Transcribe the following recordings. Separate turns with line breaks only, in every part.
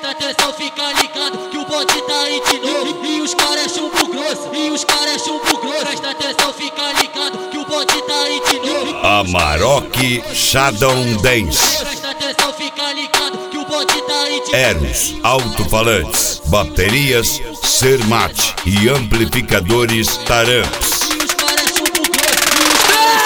Presta atenção, fica ligado que o bonde tá aí de novo. E os caras é chumbo grosso, e os caras é chumbo grosso. Presta atenção, fica ligado que o bonde tá aí de novo.
Amarok Shadow Dance.
Presta atenção, fica ligado que o bonde tá aí de novo.
Eros alto-falantes, baterias Sermat e amplificadores Taramps.
E os caras é chumbo grosso, e os caras é chumbo grosso.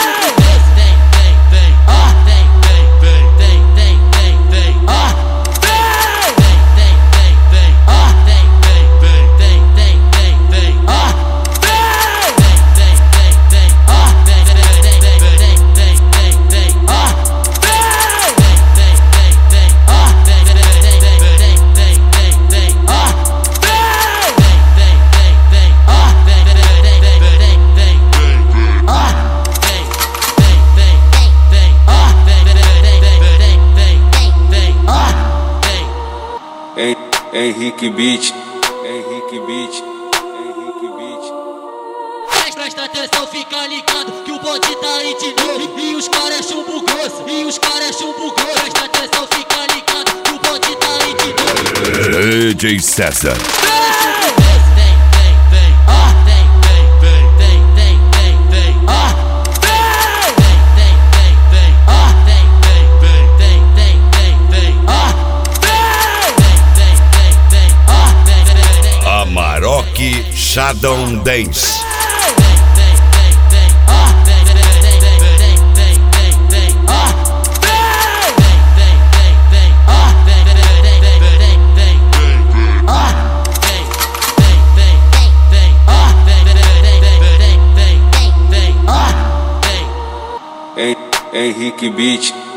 Henrique Beat, Henrique Beat, Henrique Beat.
Presta atenção, fica ligado que o bonde tá aí de novo. E os caras é chumbo grosso, e os caras é chumbo grosso. Presta atenção, fica ligado que o bonde tá aí de novo.
DJ César. Amarok Shadow Dance.
Henrique Beat.